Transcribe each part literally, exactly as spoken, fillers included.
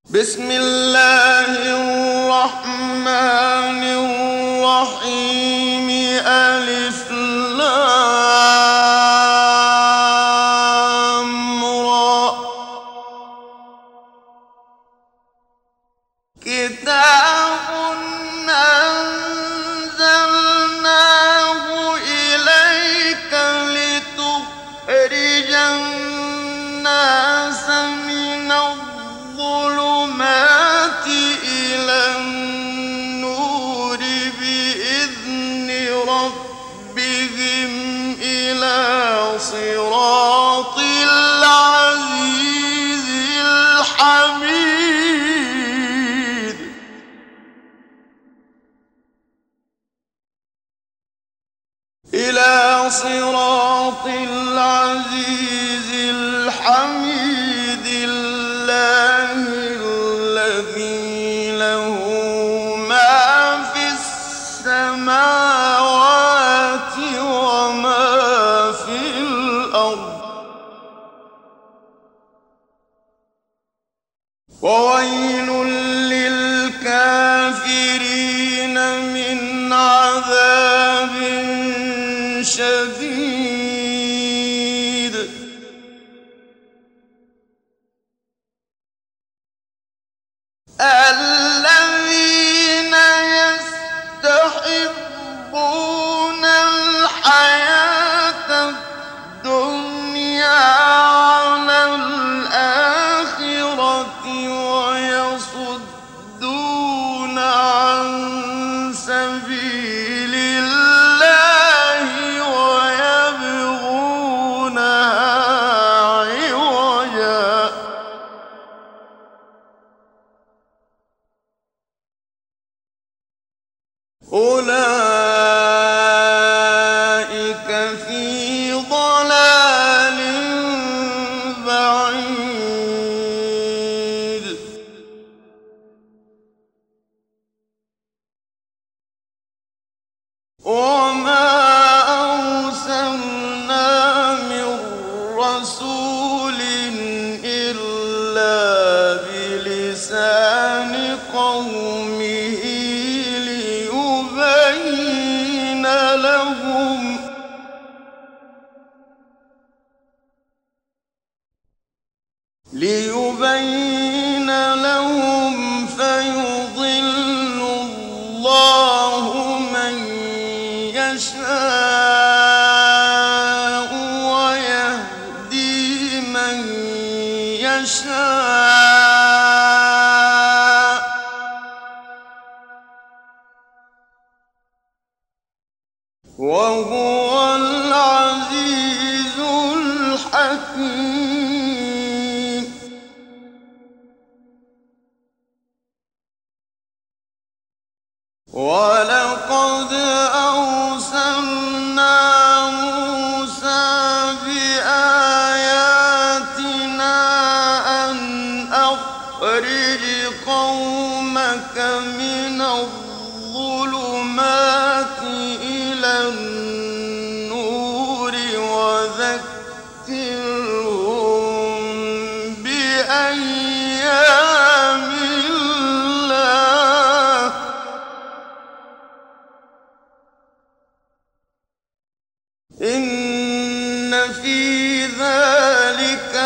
بسم الله الرحمن الرحيم ألف لام را كتاب أنزلناه إليك لتخرج الناس من الظلمات إلى النور بإذن ربهم إلى صراط العزيز الحميد إلى صراط العزيز الحميد الله الذي له ما في السماوات وما في الأرض وويل للكافرين من عذاب شديد الذين يستحبون الحياة الدنيا على الآخرة ويصدون عن سبيل الله ويبغونها عوجا أولئك في ضلال بعيد وما أرسلنا من رسول إلا بلسان قومه ليبين لهم ليبين لهم فيضل الله من يشاء ويهدي من يشاء وهو العزيز الحكيم ولقد أرسلنا موسى بآياتنا أن أخرج قومك من الظلمات إلى النور وذكرهم بأيام الله إن في ذلك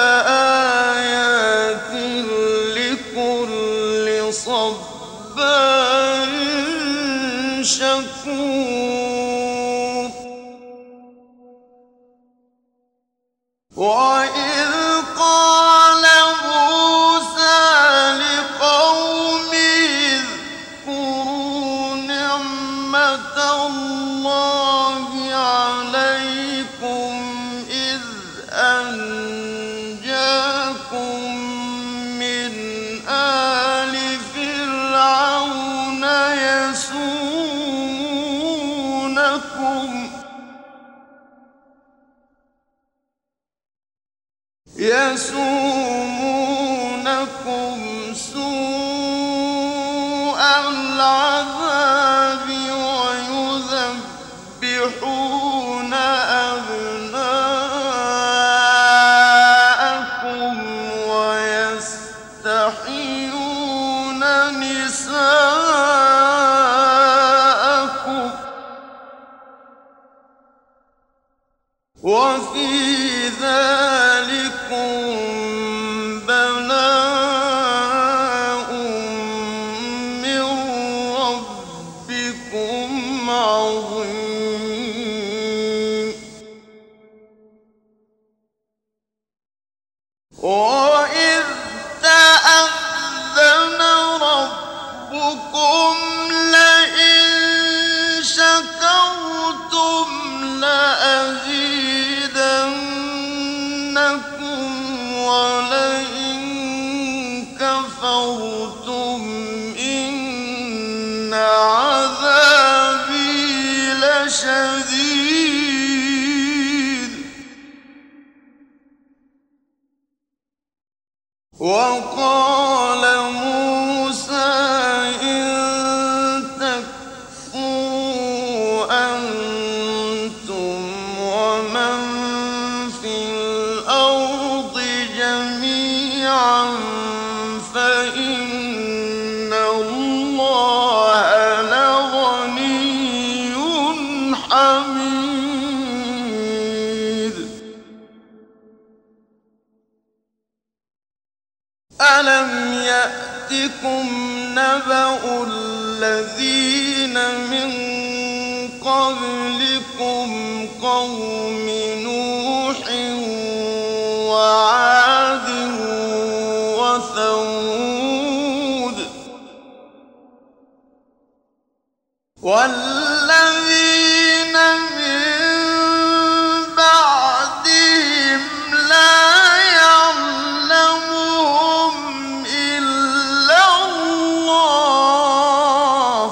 لآيات لكل صبار شكور وإذ قال موسى لقومه اذكروا نعمة الله عليكم إذ أنجاكم من آل فرعون يسومونكم يسومونكم سوء العذاب ويذبحون أبناءكم ويستحيون تستحيون نساءكم وفي ذلكم بلاء من ربكم عظيم وإذ تأذن ربكم لئن شكرتم لأزيدنكم ولئن كفرتم إن عذابي لشديد وقال موسى إن تكفروا أنتم ومن في الأرض جميعا فإن الله لغني حميد ألم يأتكم نبأ الذين من قبلكم قوم نوح وعاد وثمود والذين من بعدهم لا يعلمهم إلا الله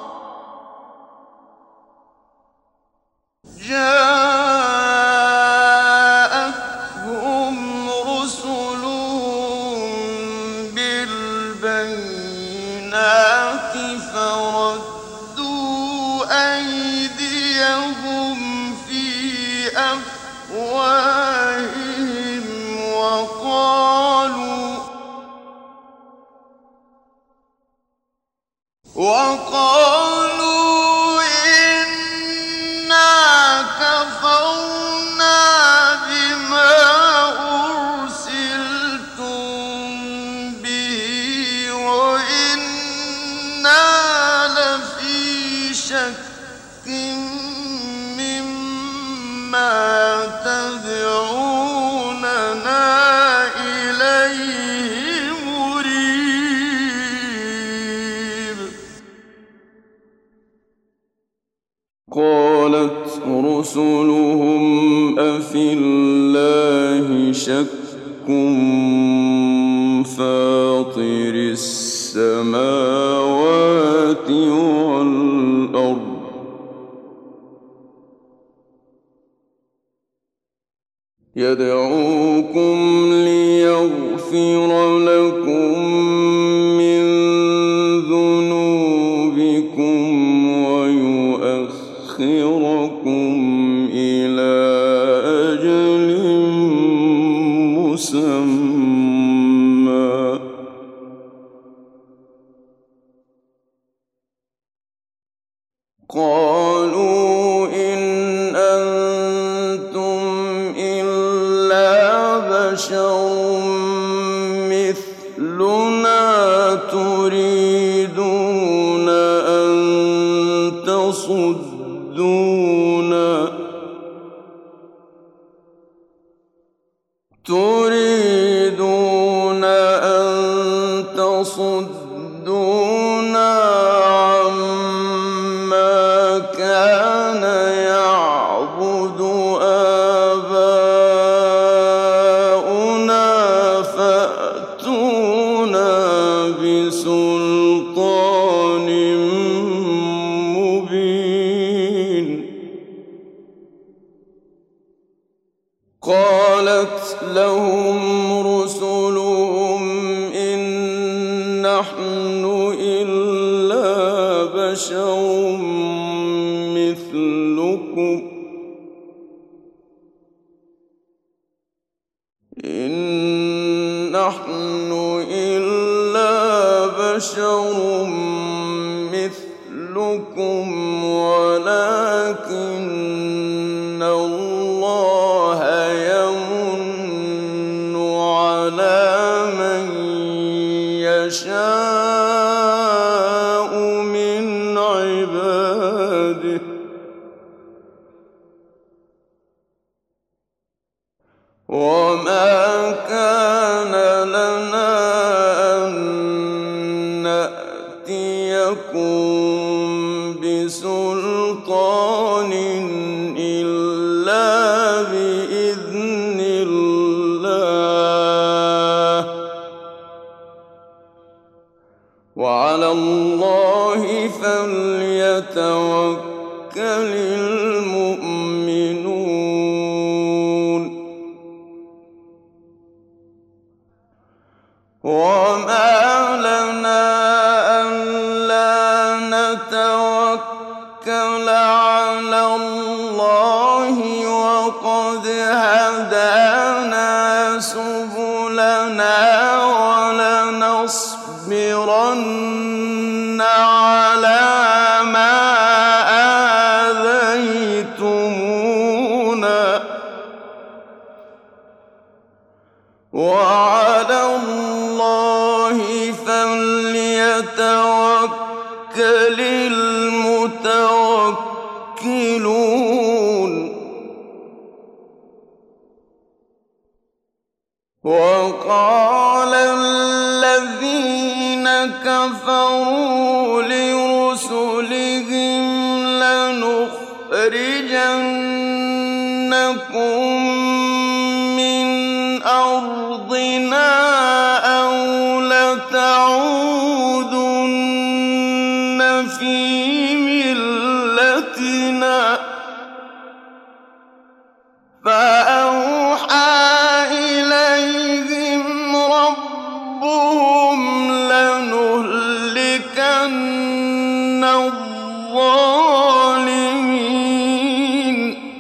جاءتهم رسلهم بالبينات فردوا أيديهم في أفواههم وقالوا وقالوا إنا كفرنا بما أرسلتم به وإنا لفي شك مما تدعوننا إليه مريب قالت رسلهم أفي الله شك فاطر السماوات والأرض يدعوكم ليغفر لكم من ذنوبكم ويؤخركم إلى أجل مسمى قالوا إن أنتم إلا بشر مثلنا تريدون أن تصدونا تريدون أن تصدونا عما كان يعبد آباؤنا فأتونا بسلطان مبين قالت لهم رسلهم إن نحن إلا بشر مثلكم إن نحن إلا بشر مثلكم ولكن الله يمن على من يشاء من عباده وما كان لنا أن نأتيكم بسلطان إلا بإذن الله وعلى الله فليتوكل المؤمنون وما لنا ألا نتوكل على الله وقد هدانا سبلنا ولنصبرن على ما آذيتمونا وعلى الله فليتوكل المتوكلون وقال الذين كفروا لرسلهم لنخرجنكم من أرضنا أو لتعودن في ملتنا فأوحى إليهم ربهم لنهلكن الظالمين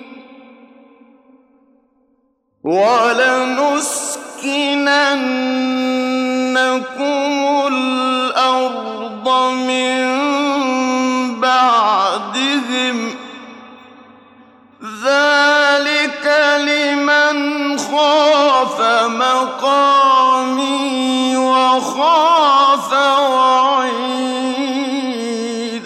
ولنسكننكم الأرض من بعدهم ذلك لمن خاف مقامي وخاف وعيد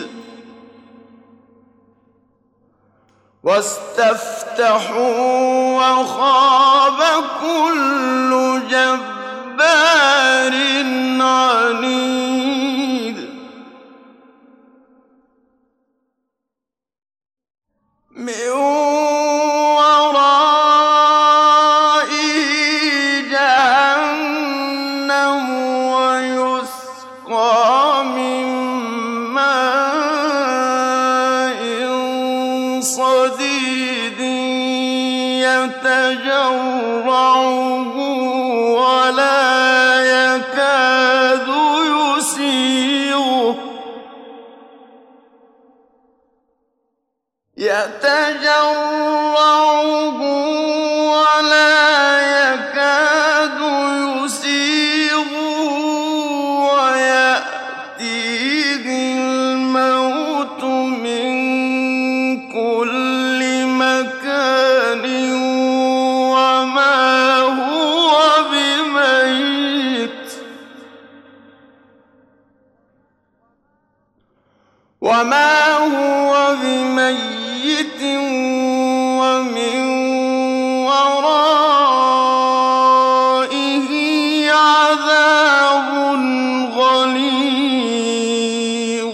واستفتحوا وخاب كل جبار عنيد من ورائه جهنم ويسقى من ماء صديد يتجرعه ولا يكاد يسيغه يتجرعه ولا يكاد يسيغه ويأتيه الموت من كل مكان وما هو بميت وما هو بميت ومن ورائه عذاب غليظ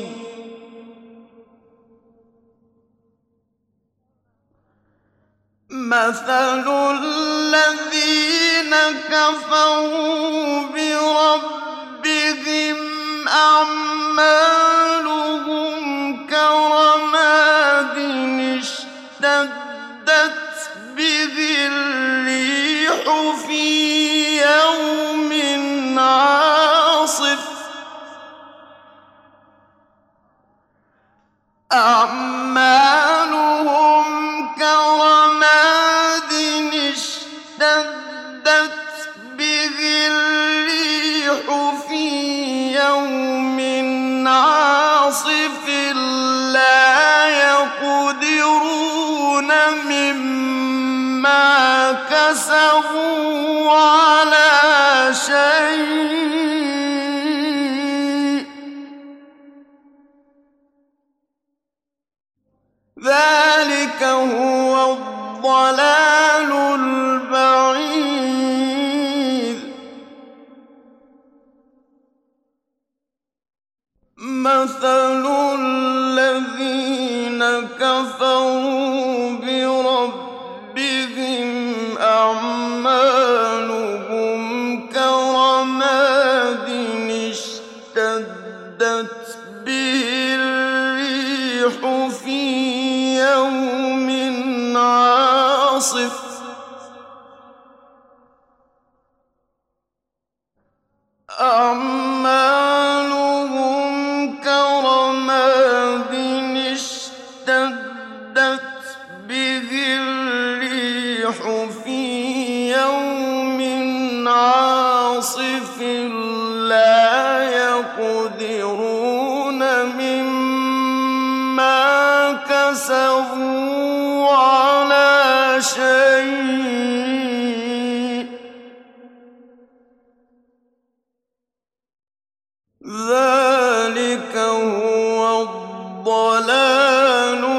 مثل الذين كفروا بربهم أعمالهم كرماد اشتدت به الريح في يوم عاصف أعمالهم كرماد اشتدت به الريح في يوم كسبوا على شيء ذلك هو الضلال البعيد مثل الذين كفروا بربهم أعمالهم كرماد اشتدت به الريح في يوم عاصف أعمالهم كرماد اشتدت به الريح في يوم عاصف لا يقدرون مما كسبوا على شيء ذلك هو الضلال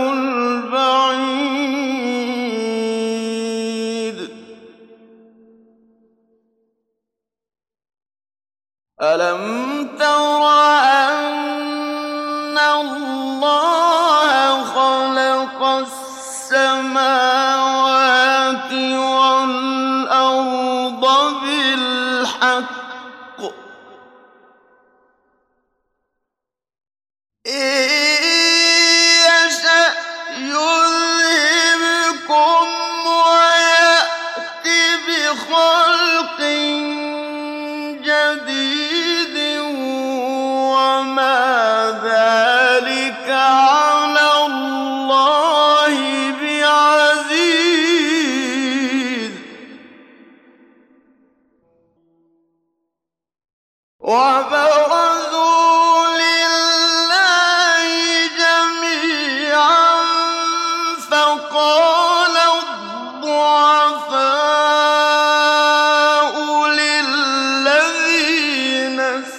البعيد ألم تر أن الله خلق السماوات والأرض بالحق إن يشأ يذهبكم ويأت بخلق جديد وما ذلك على الله بعزيز وبرزوا لله جميعا فقال الضعفاء للذين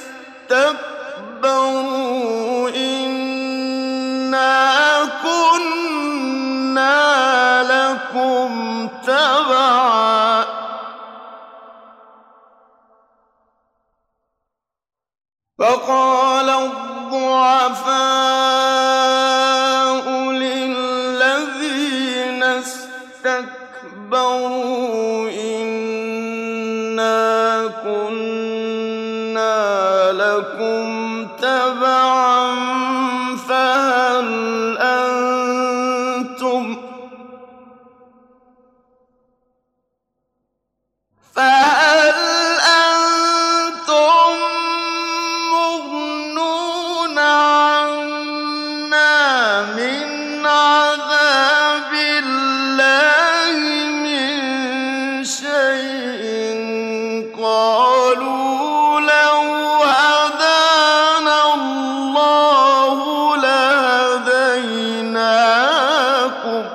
استكبروا إنا كنا لكم تبعا فقال الضعفاء للذين استكبروا إنا كنا لكم تبعا فهل أنتم فهل أنتم مغنون عنا من عذاب الله من شيء قالوا لو هدانا الله لهديناكم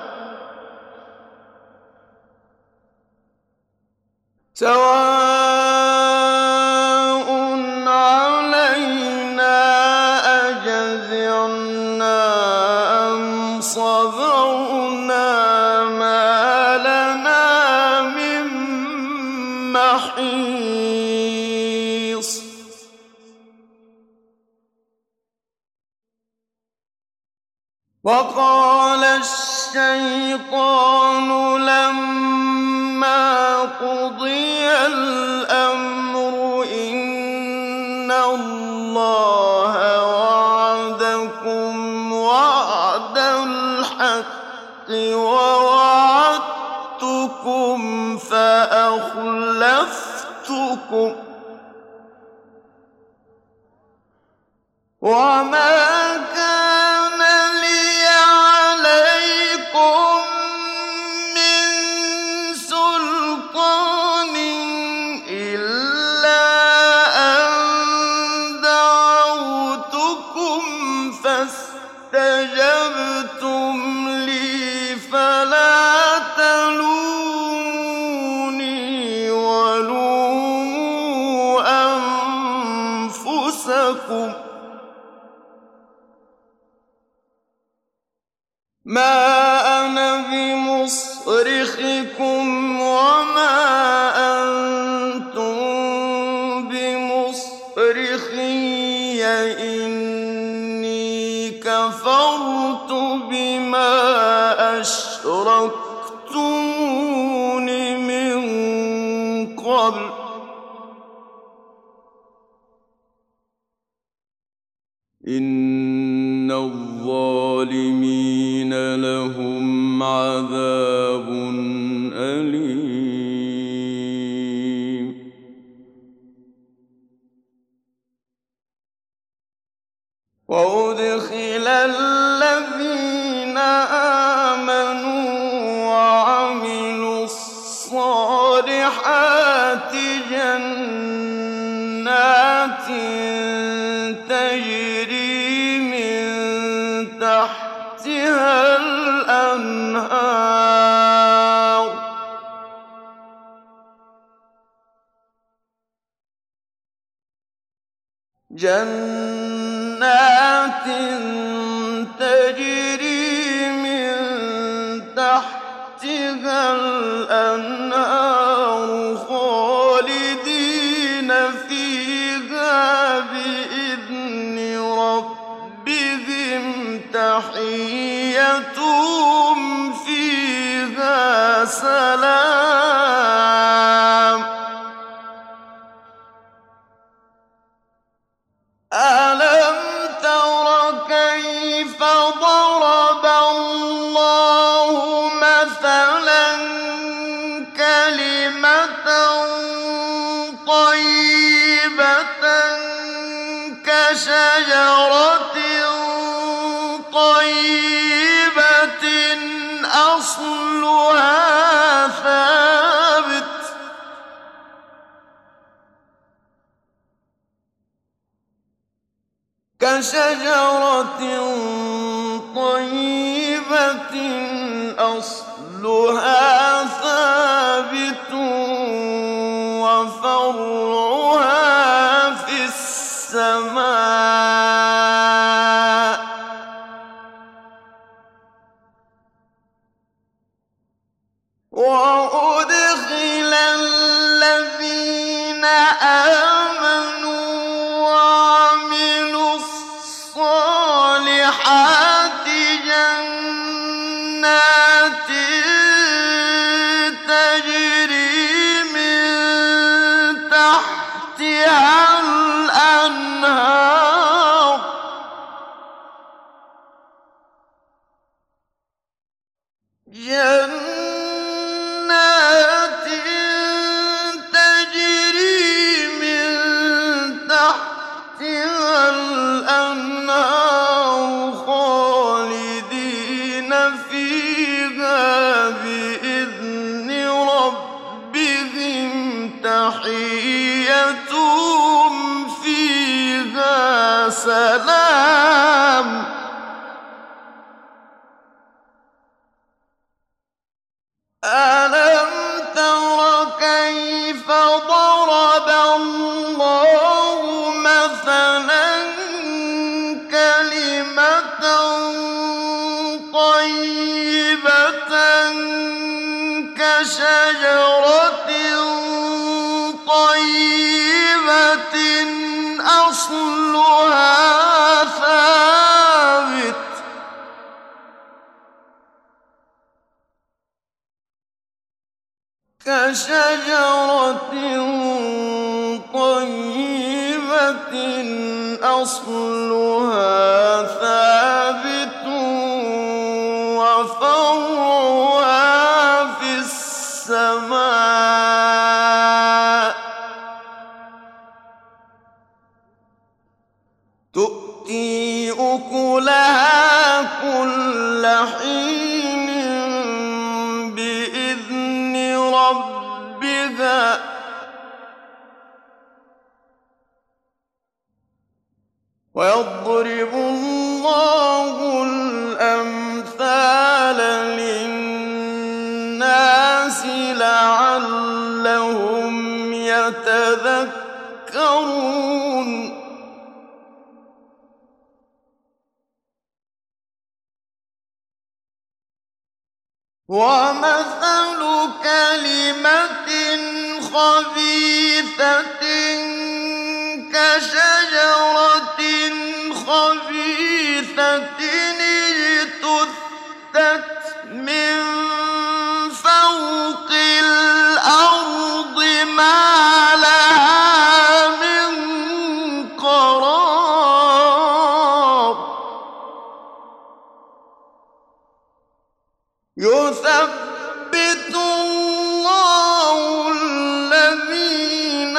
سواء علينا أجزعنا أم صبرنا ما لنا من محيص وقال الشيطان لما قضي الأمر إن الله وعدكم وعد الحق ووعدتكم فأخلفتكم وما كان لي عليكم من سلطان إلا أن دعوتكم فاستجبتم لي فلا تلوموني أنفسكم ما أنا بمصرخكم وما أنتم بمصرخي إني كفرت بما أشركتمون من قبل إن الظالمين لهم عذاب أليم وأدخل الذين آمنوا وعملوا الصالحات جنات تجري من تحتها الأنهار جنات تجري من تحتها الأنهار خالدين فيها بإذن ربهم تحيتهم فيها سلام ألم تر كيف ضرب الله مثلا كلمة طيبة كشجرة طيبة أصلها ثابت كشجرة طيبة أصلها ثابت وفرعها في السماء وأدخل الذين آمنوا وعملوا الصالحات جنات تجري من تحتها الأنهار جنات تجري من تحتها الأنهار خالدين فيها بإذن ربهم تحيتهم فيها سلام ألم تر كيف ضرب الله مثلا كلمة طيبة كشجرة طيبة أصلها ثابت كشجرة طيبة أصلها ثابت وفرعها في السماء تؤتي أكلها كل حين بإذن ربها ويضرب الله الأمثال للناس لعلهم يتذكرون ومثل كلمة خبيثة كشجرة خبيثة اجتثت من فوق الأرض ما لها من قرار يثبت الله الذين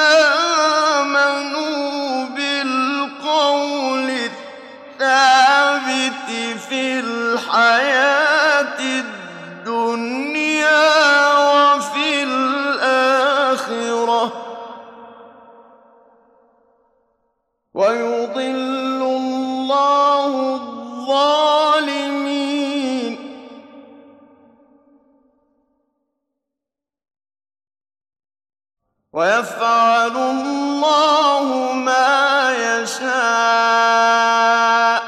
آمنوا بالقول الثابت في الحياة الدنيا وفي الآخرة ويضل الله الظالمين ويفعل الله ما يشاء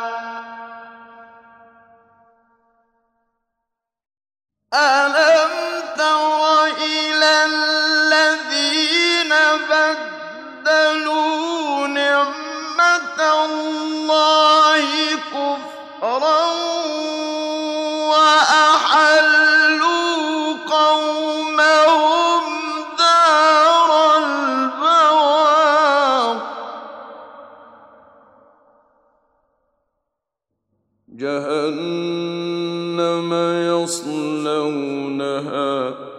ألم تر إلى الذين بدلوا نعمة الله كفرا وأحلوا قومهم دار البوار جهنم يصلونها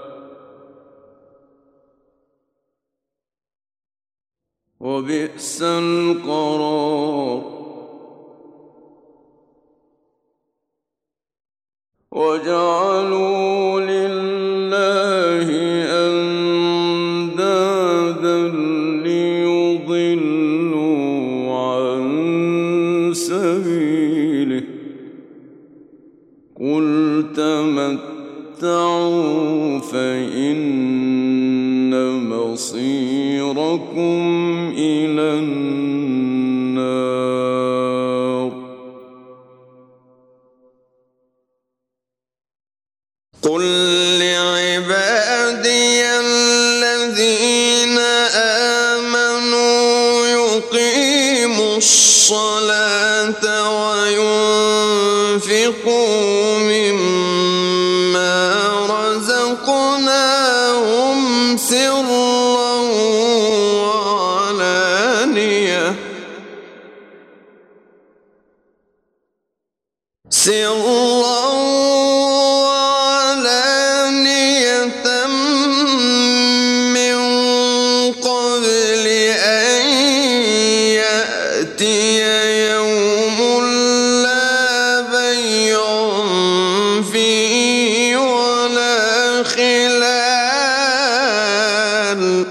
وبئس القرار وجعلوا لله أندادا ليضلوا عن سبيله قل تمتعوا فإن مصيركم إلى النار قل لعبادي الذين آمنوا يقيموا الصلاة وينفقوا مما رزقناهم سرا وعلانية سرا وعلانية من قبل أن يأتي يوم لا بيع فيه ولا خلال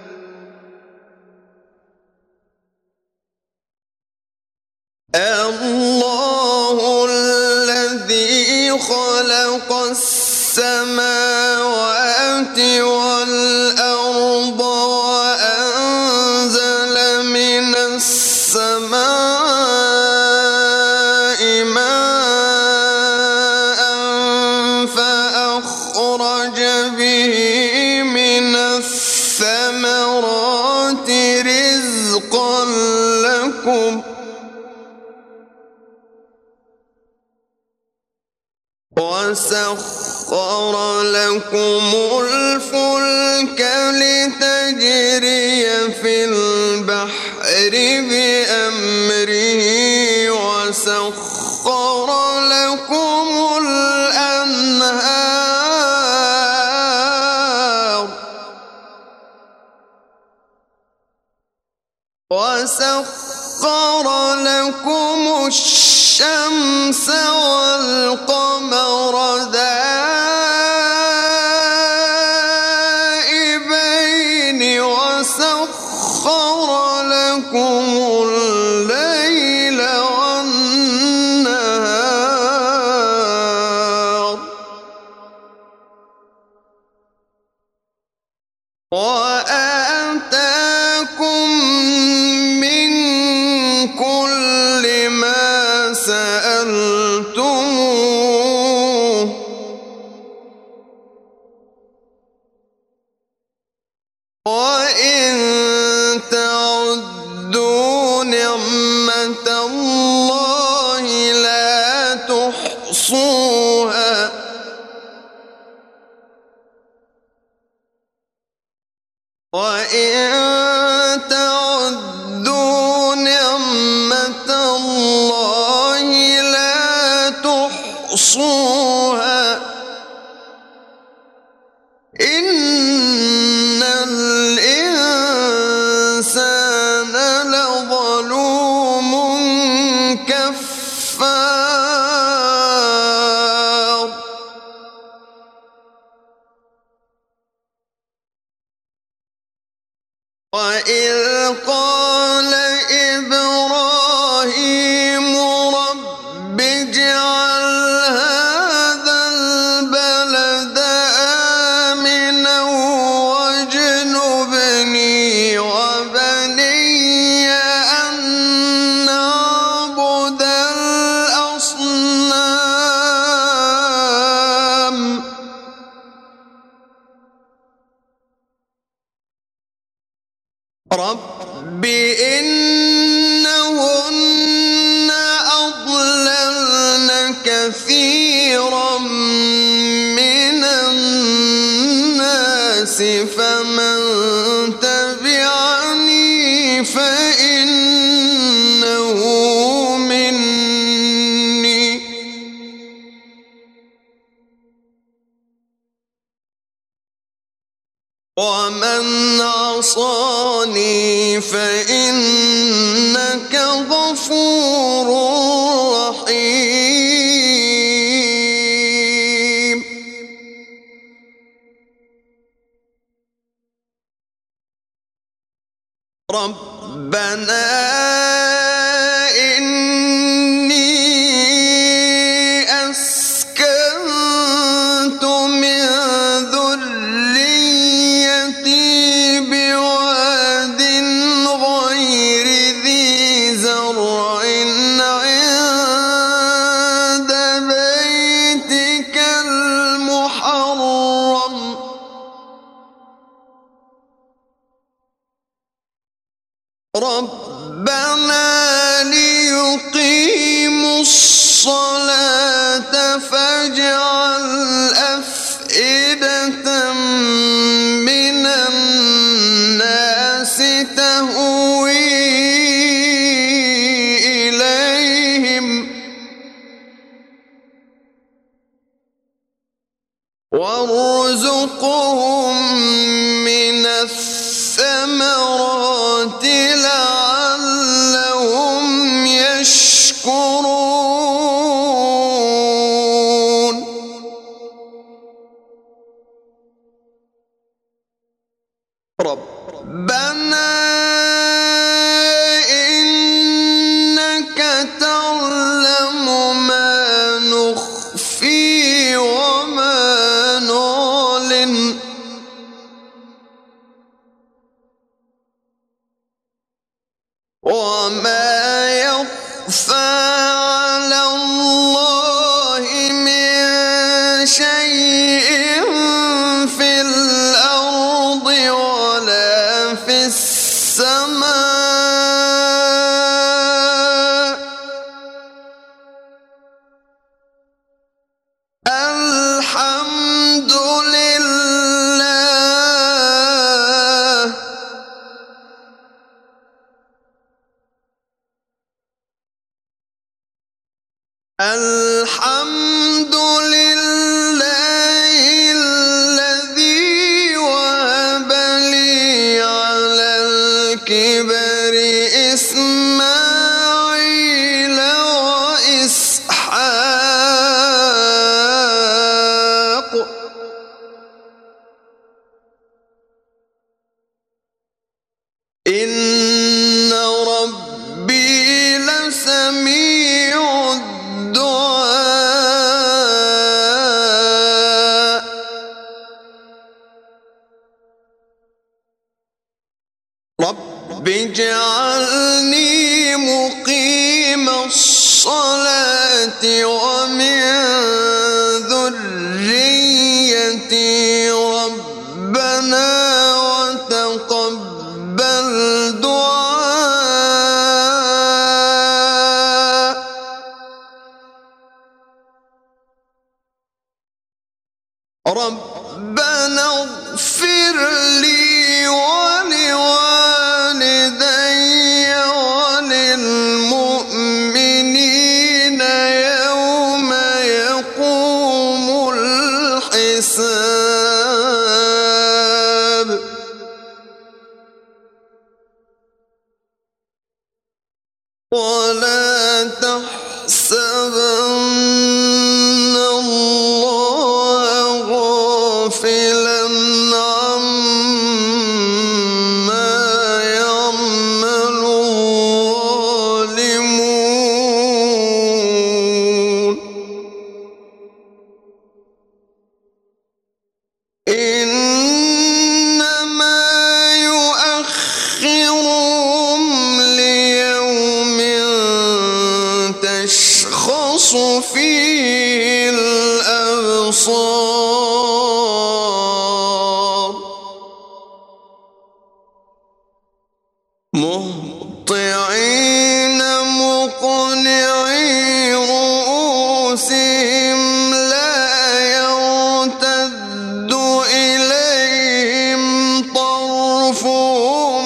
الله الذي خلق السماوات والأرض وأنزل من السماء ماء فأخرج به من الثمرات رزقا لكم وسخر لكم الفلك لتجري في البحر بأمره وسخر لكم الأنهار وسخر لكم الشمس والقمر دائبين وسخر لكم الليل والنهار وآتاكم من كل ما سألتموه نعمة الله لا تحصوها وإن تعدوا نعمة الله لا تحصوها إن الإنسان لظلوم كفار وإذ قال إبراهيم رب اجعل هذا البلد آمنا واجنبني وبني أن نعبد الأصنام رب إنهن أضللن كثيرا من الناس فمن تبعني فإنه مني ومن عصاني فإنك غفور رحيم ربنا إني أسكنت من ذريتي بواد غير ذي زرع عند بيتك المحرم ربنا ليقيموا الصلاة فاجعل أفئدة من الناس تهوي إليهم وارزقهم من الثمرات لعلهم يشكرون ربنا إنك تعلم ما نخفي وما نعلن وما يخفى على الله من شيء في الأرض ولا في السماء الحمد لله الحمد لله الذي وهب لي على الكبر إسماعيل وإسحاق إن ربي لسميع الدعاء رب اجعلني مقيم الصلاة ومن ذريتي ربنا وتقبل دعاء ربنا اغفر لي ولوالدي وللمؤمنين يوم يقوم الحساب ولا تحسبن الله غافلا عما يعمل الظالمون إنما يؤخرهم ليوم تشخص فيه الأبصار مهطعين مقنعي رؤوسهم لا يرتد إليهم طرفهم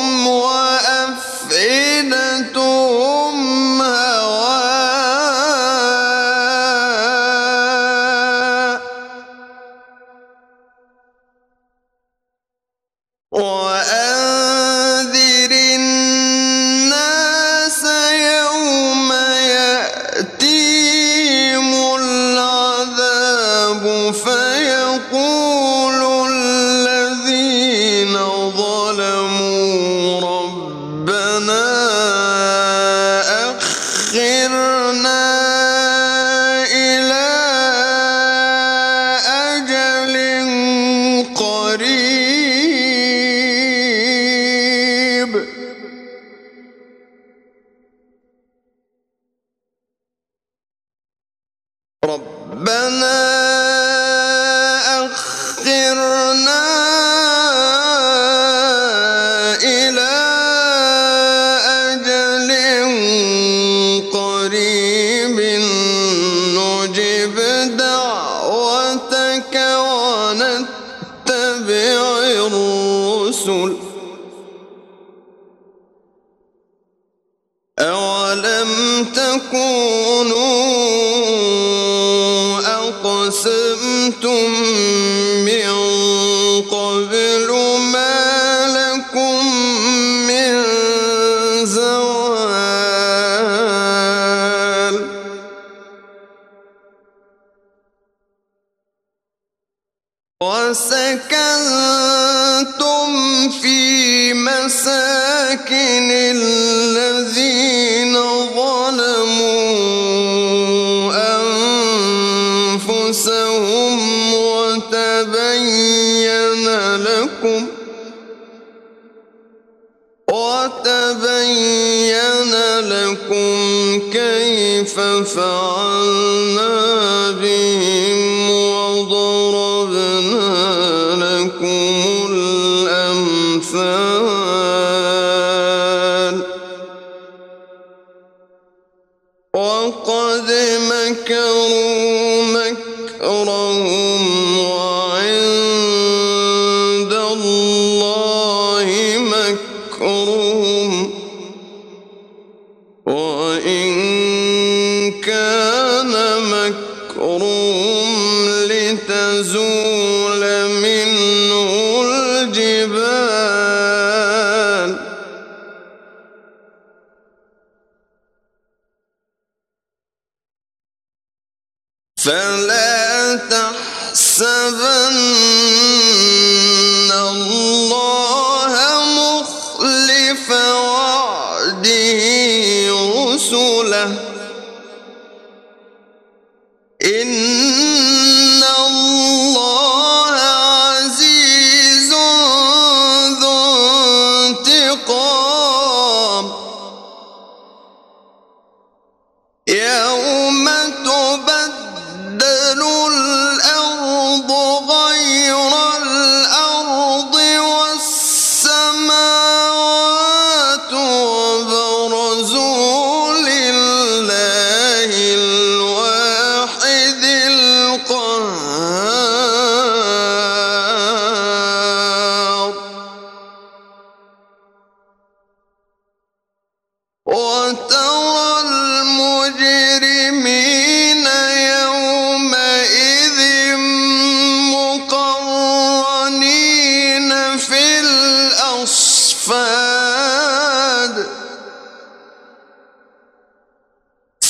وأفئدتهم هواء وأنذر الناس يوم يأتيهم العذاب فيقول الذين ظلموا ربنا أخرنا إلى أجل قريب ربنا أخرنا إلى أجل قريب نجب دعوتك ونتبع الرسل أولم تكونوا أقسمتم من قبل ما لكم من زوال وسكنتم في مساكن الذين ظلموا أنفسهم وتبين لكم وتبين لكم كيف فعلنا بهم وضربنا لكم الأمثال وقد مكروا مكرهم وعند الله مكرهم وإن كان مكرهم لتزول منه الجبال فلا تحسبن الله مخلف وعده رسله إن الله عزيز ذو انتقام يوم تبدل الأرض غير الأرض والسماوات وبرزوا لله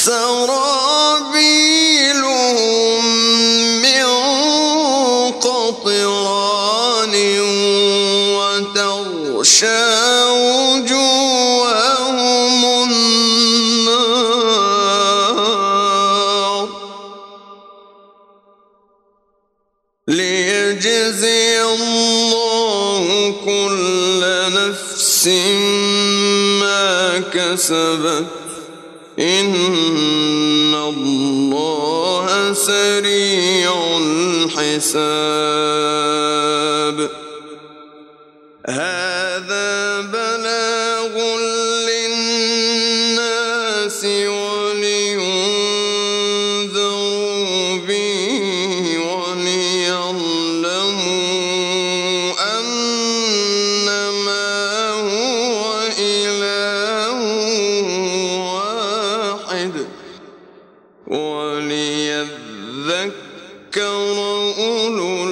سرابيلهم من قطران وتغشى وجوههم النار ليجزي الله كل نفس ما كسبت إن الله سريع الحساب هذا بلاغ للناس ولينذروا به وليعلموا أنما هو إله واحد وليذكر أولو